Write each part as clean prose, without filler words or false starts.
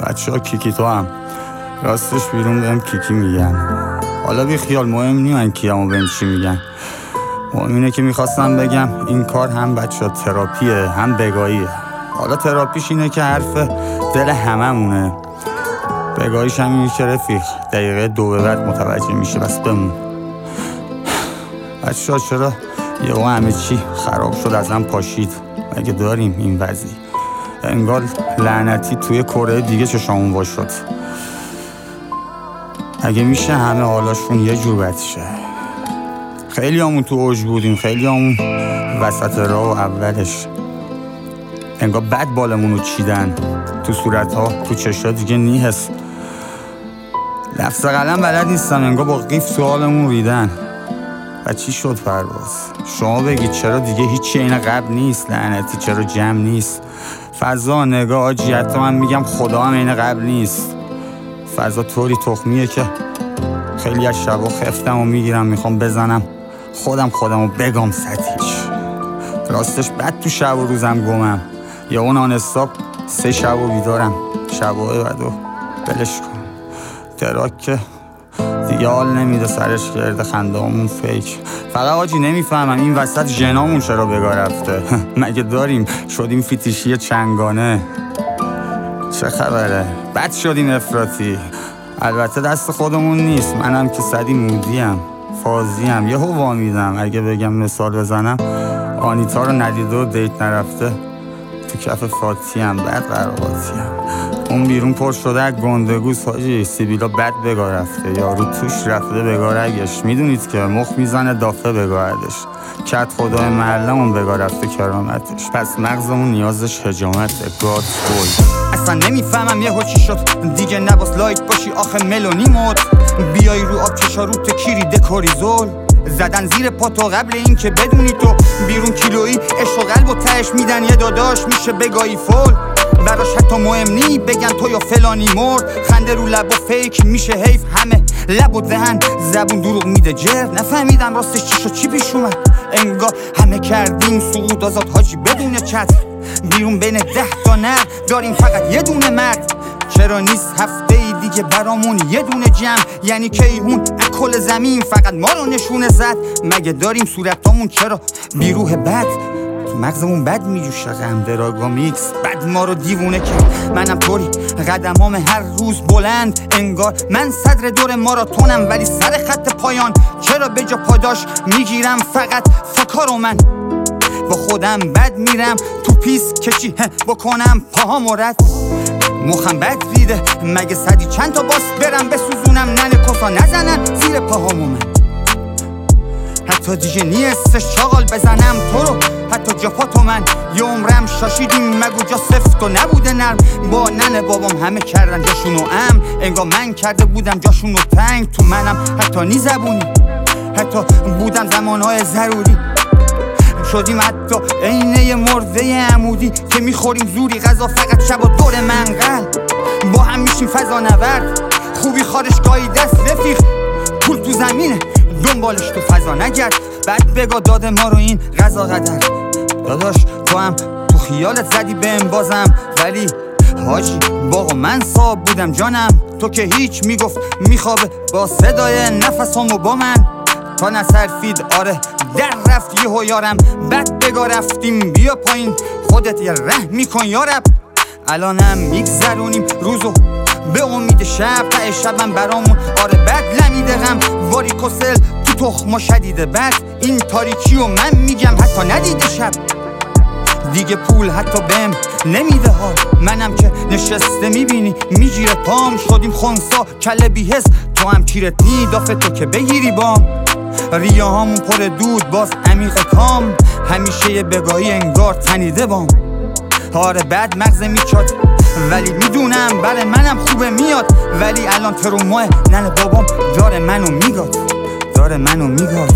بچه ها کیکی تو هم راستش بیرون بهم کیکی میگن. حالا بی خیال مهم نی من کیم و بهم چی میگن. مهم اینه که میخواستم بگم این کار هم بچه ها تراپیه هم بگاهیه. حالا تراپیش اینه که حرف دل هممونه، بگاهیش هم اینه که رفیق دقیقه 2 به بعد متوجه میشه. بس بمون بچه ها. چرا یهو همه چی خراب شد ازم پاشید؟ مگه داریم این وضعی؟ انگار لعنتی توی کره دیگه چشامون وا شد. اگه میشه همه حالاشون یه جور بد شه. خیلی همون تو اوج بودیم، خیلی همون وسط راه و اولش انگار بد بالمونو چیدن تو صورتها تو چشا دیگه نیست. لفظ قلم بلد نیستم، انگار با قیف تو حالمون ریدن. و چی شد پرواز؟ شما بگید چرا دیگه هیچی این قبل نیست؟ لعنتی چرا جمع نیست؟ فضا نگاه آجی، حتی من میگم خدا هم این قبل نیست. فضا طوری تخمیه که خیلی از شبا خفتم و میگیرم میخوام بزنم خودم بگم سطحیش. راستش بد تو شب و روزم گمم، یا اون آنستاب 3 شب و بیدارم. شبای بد و بلش کن. تراک که دیگه حال نمیده سرش کرده خنده همون فیک. فقط آجی نمیفهمم این وسط جنامون چرا بگاه رفته. مگه داریم شدیم فیتیشی چنگانه؟ چه خبره؟ بد شدیم افراطی. البته دست خودمون نیست، منم که صدی مودیم فازیم. یه هوا میدم اگه بگم مثال بزنم، آنیتا رو ندیده و دیت نرفته تو کف فاتیم. بد قراباتیم. اون بیرون پر شده از گندگوز حاجی، سیبیلا بد بگاه رفته، یارو توش رفته بگاه رگش. میدونید که مخ میزنه دافه بگاهدش. کت خدای محلمون بگاه رفته کرامتش. پس مغزمون نیازش حجامته. گاد بوی اصلا نمیفهمم یهو چی شد دیگه. نباس لایک باشی آخه ملونی مد. بیای رو آب کشاروت کیری دکوریزول زدن زیر پاتو قبل این که بدونی تو بیرون کیلویی عشق و قلب و تهش میدن یه داداش میشه بگاهی فول. براش حتی مهم نی بگن تو یا فلانی مرد. خنده رو لب و فیک میشه حیف، همه لب و دهن زبون دروغ میده جر. نفهمیدم راستش چی شد چی پیش اومد. انگار همه کردیم سقوط آزاد حاجی بدون چت. بیرون بین 10 تا نر داریم فقط یه دونه مرد. چرا نیست هفته ای دیگه برامون یه دونه جمع؟ یعنی کیهون اکل زمین فقط ما رو نشونه زد. مگه داریم صورتامون چرا بیروح بد؟ تو مغزمون بد میجوشه غم دراگا میکس. بد ما رو دیوونه کرد. منم طوری قدمام هر روز بلند، انگار من صدر دور ماراتونم ولی سر خط پایان. چرا به جا پاداش میگیرم فقط فکارو من با خودم بد میرم تو پیس کشی بکنم پاهامو رد. مخم بد ریده مگه صدی چند تا باس برم بسوزونم ننه کسا نزنن زیر پاهامو من. حتی دیگه نیستش چاقال بزنم تو رو، حتی جاپاتو من. یه عمرم شاشیدیم مگو جا سفت و نبوده نرم. با ننه بابام همه کردن جاشونو انگار من کرده بودم جاشونو تنگ. تو منم حتی نی زبونی، حتی بودم زمانهای ضروری. شدیم حتی عینه مرده عمودی که میخوریم زوری غذا فقط شب و دور منقل. با هم میشیم فضا نورد، خوبی خارشگاهی دست رفیق. پول تو زمینه دنبالش تو فضا نگرد. بعد بگا داده ما رو این غذا قدر. داداش تو هم تو خیالت زدی بهم بازم، ولی حاجی باقا من صاحب بودم جانم. تو که هیچ میگفت میخوابه با صدای نفسامو با من. تا نصرفید آره در رفت یهو یارم. بد بگا رفتیم بیا پایین خودت یه ره میکن یارب. الانم میگذرونیم روزو به امید شب. ته شبم برامون آره بد لمیده غم. واری کسل تو تخما شدیده بد. این تاریکی و من میگم حتی ندیده شب. دیگه پول حتی بهم نمیده حال. منم که نشسته میبینی میگیره پام. شدیم خونسا کله بیهس تو هم کیرت نی دافه تو که بگیری بام. ریاهامون پر دود باز عمیق کام. همیشه یه بگاهی انگار تنیده بام. آره بد مغز میچاد ولی میدونم برای منم خوبه میاد. ولی الان تروماه ننه بابام داره منو میگاد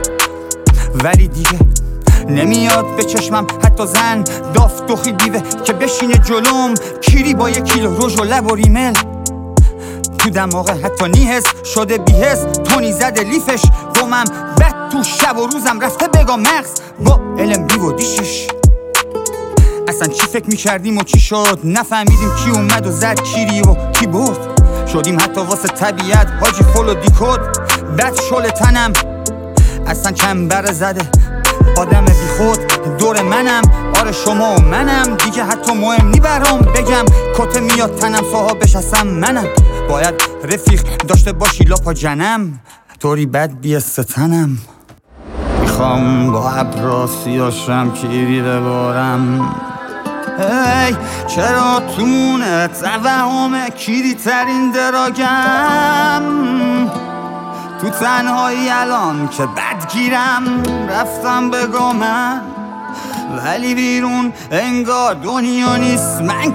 ولی دیگه نمیاد به چشمم حتی زن داف دوخی دیوه که بشینه جلوم. کیری با 1 کیلو رژ و لب و ریمل تو دماغه حتی نیهس شده بیهس. تونی زده لیفش گمم بد تو شب و روزم رفته بگا مغز با علم بی و دیشش. اصلا چی فکر میکردیم و چی شد؟ نفهمیدیم کی اومد و زد کیری و کی برد. شدیم حتی واسه طبیعت حاجی فول و دیکود. بد شل تنم اصلا چنبر زده آدم بی خود دور منم. آره شما و منم دیگه حتی مهم نی برام بگم کته میاد تنم صاحبش اصلا منم. باید رفیق داشته باشی لاپا جنم طوری بد بیستنم. میخوام با ابرا سیاشم کیری ببارم. هی چرا تونه توهم کیری ترین دراگم تو تنهایی الان که بدگیرم رفتم بگامم ولی بیرون انگار دنیا نیست من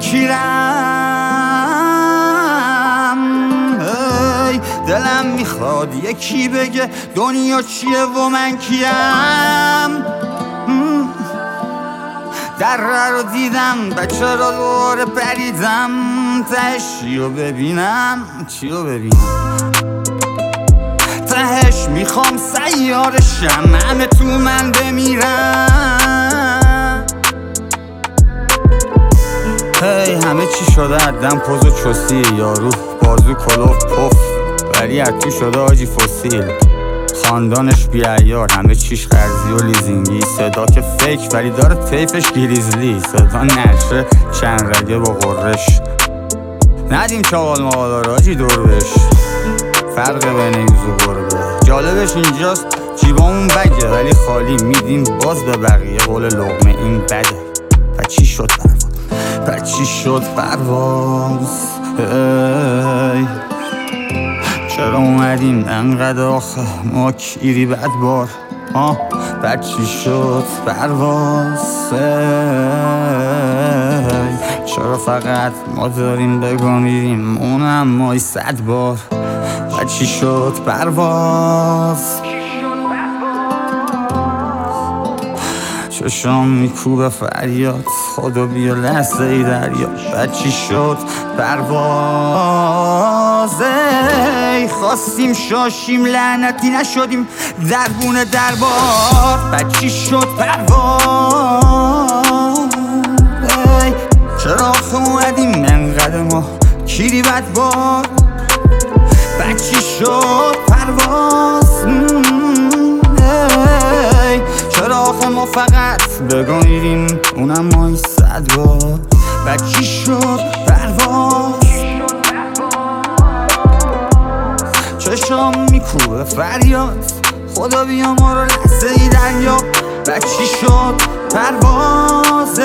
کیرم. هی دلم میخواد یکی بگه دنیا چیه و من کیم. در رو دیدم بچه را دوباره پریدم تهش چیو ببینم چیو ببینم. تهش میخوام سیارشم همه تو من بمیرم. هی همه چی شده عدم پوز و چوسی یارو بازو کلوف پف ولی اتو شده آجی فسیل. خاندانش بیعیار همه چیش قرضی و لیزینگی. صدا که فیک ولی داره تیفش گریزلی. صدا نشه چند رگه با غرش ندیم چاقال مقالا راجی دور بش. فرق بین این و گربه جالبش اینجاست جیبامون بگه ولی خالی میدیم باز به بقیه قول لقمه این بده. و چی شد پرواز؟ و چی شد پرواز؟ چرا اومدیم انقدر آخه ما کیری بدبار؟ بعد چی شد پرواز؟ چرا فقط ما داریم بگامیدیم اونم مای 100 بار؟ بعد چی شد پرواز؟ چشام میکوبه فریاد خدا بیا لحظه ای دریا. بعد چی شد پرواز؟ خواستیم شاشیم لعنتی نشدیم دربون دربار. بعد چی شد پرواز؟ چرا آخه اومدیم انقدر ما کیری بدبار؟ بعد چی شد پرواز؟ چرا آخه ما فقط بگامیدیم اونم مای 100 بار؟ بعد چی شد پرواز؟ چشام میکوبه فریاد خدا بیا ما رو لحظه ای دریا. بعد چی شد پرواز؟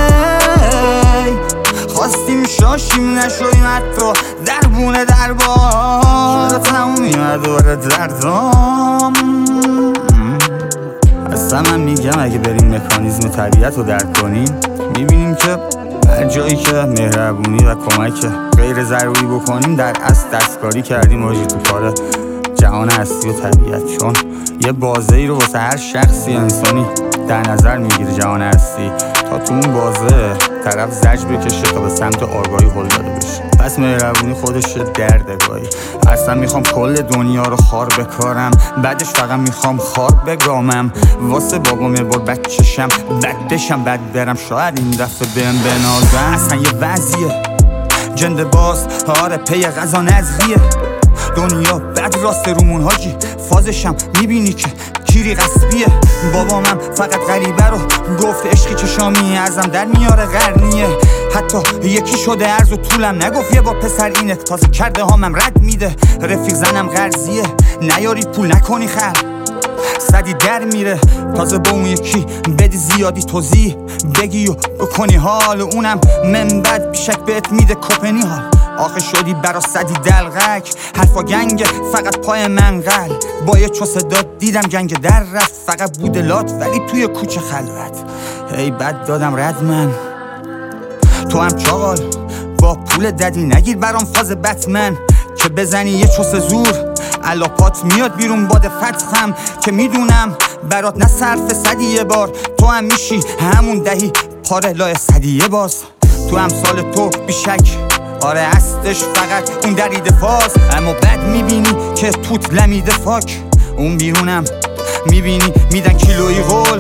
خواستیم شاشیم نشدیم حتی دربونه دربار. چرا تموم دوباره دردام؟ اصلا من میگم اگه بریم مکانیزم طبیعت رو درک کنیم میبینیم که هر جایی که مهربونی و کمک غیر ضروری بکنیم در اصل دستکاری کردیم آجی تو کار جهان هستی و طبیعت. چون یه بازه‌ای رو واسه هر شخصی انسانی در نظر میگیره جهان هستی تا تو اون بازه طرف زج بکشه تا به سمت آگاهی هل داده بشه. پس مهربونی خودش دردگاهی. اصلا میخوام کل دنیا رو خار بکارم بعدش فقط میخوام خار بگامم واسه بابام یه بار بچشم بد بشم بد برم شاید این دفعه بهم بنازم. اصلا یه وضعیه جنده باز آره پی غذا نزغیه. دنیا بد راست رومون حاجی فازشم میبینی که کیری قصبیه. بابامم فقط غریبه رو گفت عشقی چشامی ازم در میاره قرنیه. حتی یکی شده عرض و طولم نگفت یه با پسر اینه تازه کرده هامم رد میده. رفیق زنم قرضیه نیاری پول نکنی خر 100 در میره تازه با اون یکی بدی زیادی توضیح بگی و بکنی حال اونم من بد بیشک بهت میده کپنی حال. آخه شدی برا 100 دلغک حرفا گنگ فقط پای من غل. با یه چو صدا دیدم گنگ در رفت فقط بود لات ولی توی کوچه خلوت. هی بد دادم رد من تو هم چاقال با پول ددی نگیر برام فاز بتمن که بزنی یه چوس زور علاپات میاد بیرون باد فتخم که میدونم برات نه صرف 100 یه بار تو هم میشی همون دهی پاره لای 100 یه باز. تو هم سال تو بیشک آره هستش فقط اون دریده فاز. اما بد میبینی که توت لمیده فاک اون بیرونم میبینی میدن کیلوی غول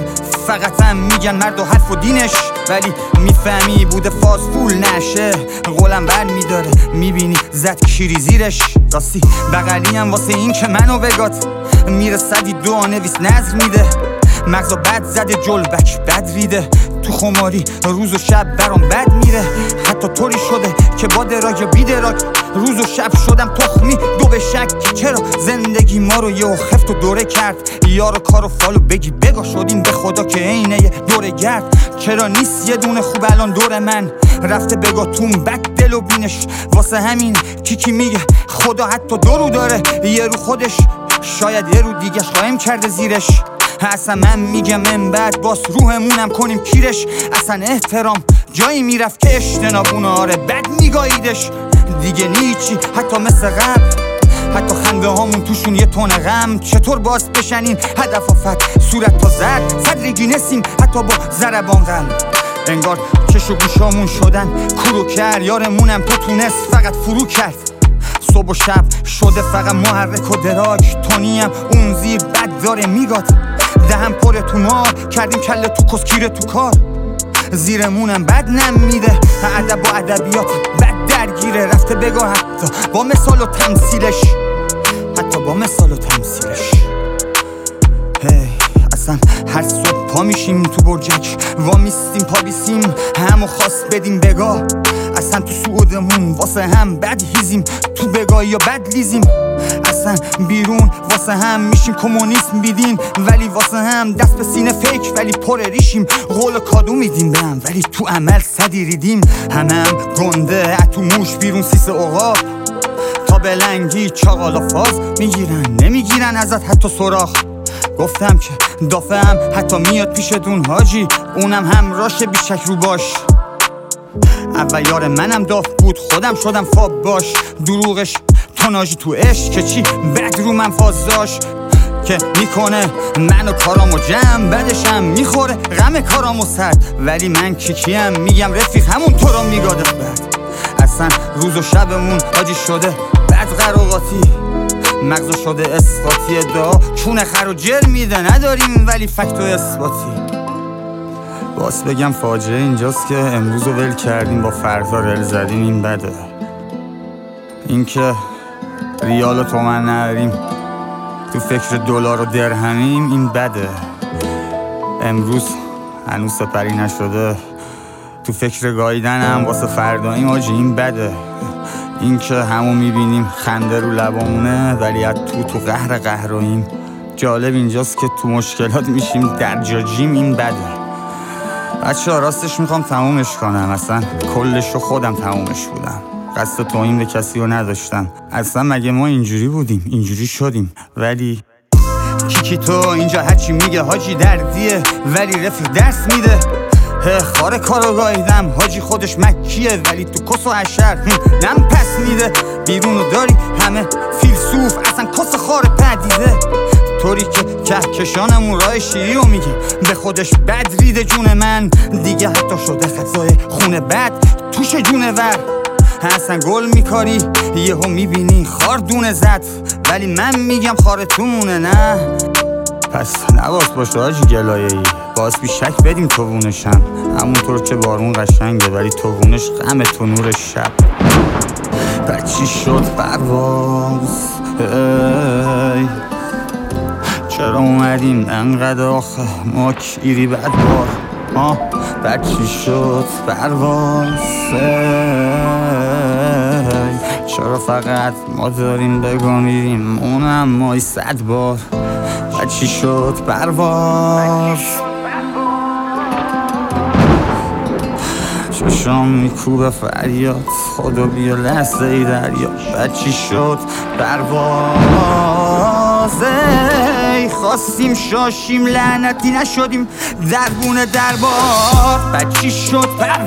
فقط هم میگن مرد و حرف و دینش، ولی میفهمی بوده فازفول نشه. قولم بر میداره میبینی زد کیری زیرش. راستی بغلی هم واسه این که منو بگات میره صدی دو نویس نظر میده. مغزا بد زده جلبک بد ریده، تو خماری روز و شب برام بد میره. حتی طوری شده که با دراگ یا بی دراگ روز و شب شدم تخمی دو به شک. چرا زندگی ما رو یه خفت و دوره کرد؟ یارو کارو فالو بگی بگا شدیم به خدا که عینه دوره گرد. چرا نیست یه دونه خوب الان دور من؟ رفته بگا تون بد دل و بینش. واسه همین کی میگه خدا حتی دو رو داره، یه رو خودش شاید یه رو دیگهش قایم کرده زیرش. اصلا من میگم من بعد باز روحمونم کنیم کیرش. اصلا احترام جایی میرفت که اجتنابونه آره بد میگاییدش دیگه نیچی. حتی مثل قبل حتی خنده هامون توشون یه تون غم. چطور باز بشنین هدف و فت صورت تا زد صدرگی نسیم حتی با ضربان قلب. انگار چش و گوشامون شدن کرو کرد. یارمونم تو تونست فقط فرو کرد. صبح و شب شده فقط محرک و دراک. تونیم اون زیر بد داره میگات دهم پر تو مار. کردیم کله تو کسکیره تو کار. زیرمونم بد نمیده ادب و ادبیات بد درگیره. رفته بگاه حتی با مثال و تمثیلش. حتی با مثال و تمثیلش. اصلا هر صبح پا میشیم تو برجک وا میستیم پا بیسیم همو خواست بدیم بگاه. اصلا تو سعودمون واسه هم بد هیزیم تو بگاه یا بد لیزیم. اصلا بیرون واسه هم میشیم کمونیسم بیدین ولی واسه هم دست به سینه فیک ولی پر ریشیم. قول کادو میدیم به هم ولی تو عمل صدی ریدیم. هم گنده تو موش بیرون سیس عقاب تا بلنگی چاقالا فاز میگیرن نمیگیرن ازت حتی سراخ. گفتم که دافعم حتی میاد پیش دون حاجی اونم هم راشه بیشک رو باش. اول یار منم داف بود خودم شدم فاب باش. دروغش توناژی تو عشق که چی بد رو من فاز داشت که میکنه منو کارامو جمع بعدشم میخوره غم کارامو سرد. ولی من کیکیم میگم رفیق همون تو رو میگاده بد. اصلا روز و شبمون حاجی شده بد قراقاتی. مغزو شده اسقاطی دا چون خر و جر میده نداریم ولی فکت و اثباتی. باز بگم فاجعه اینجاست که امروز رو ول کردیم با فردا رل زدیم. این بده این که ریال و تومن نداریم تو فکر دلار و درهمیم. این بده امروز هنوز سپری نشده تو فکر گاییدن هم واسه فرداییم آجی. این بده این که همو میبینیم خنده رو لبامونه ولی از تو قهر قهراییم. جالب اینجاست که تو مشکلات میشیم در جاجیم. این بده بچه ها راستش میخوام تمومش کنم. اصلا کلش رو خودم تمومش بودم. قصد توهین به کسی رو نداشتم. اصلا مگه ما اینجوری بودیم اینجوری شدیم. ولی کی تو اینجا هرچی میگه حاجی دردیه ولی رفیق درس میده. خاره کارو گاییدم حاجی خودش مکیه ولی تو کس و حشر نم پس میده. بیرونو داری همه فیلسوف اصلا کس خاره پدیده. طوری که کهکشانمون راه شیری رو میگه به خودش بد ریده جون من دیگه. حتی شده خطای خونه بد توش جونه ور. اصلا گل میکاری یهو میبینی خار دونه زد ولی من میگم خاره تو مونه نه. پس نواز باشه حاجی گلایه‌ای باز بیشک بدیم توونشم. همونطور که بارون قشنگه ولی توونش غم تو نور شب. بچی شد پرواز چرا اومدیم انقدر آخه ما کیری بد بار. بچی شد پرواز چرا فقط ما داریم بگمیریم اونم مای 100 بار. بچی شد پرواز چشام میکوبه فریاد خدا بیا لحظه ای دریا. بچی شد پرواز خواستیم شاشیم لعنتی نشدیم دربون دربار. بچی شد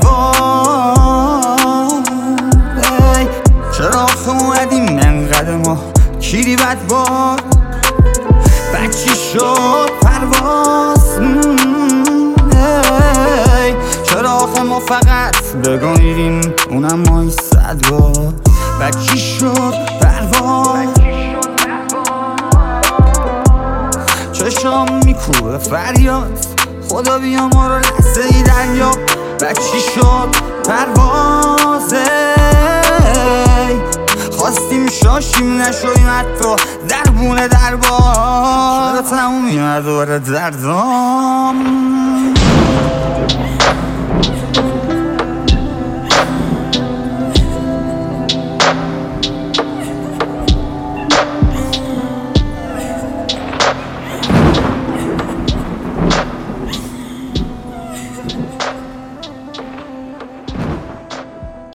پرواز چرا آخه اومدیم انقدر ما کیری بد بار. بچی شد پرواز چرا آخه ما فقط بگاییدیم اونم مای 100 بار. بچی شد پرواز چشام میکوبه فریاد خدا بیا ما رو لحظه ای دریاب بچی شد پروازه خواستیم شاشیم نشویم حتی در بونه دربار چرا تموم میاد دور دردام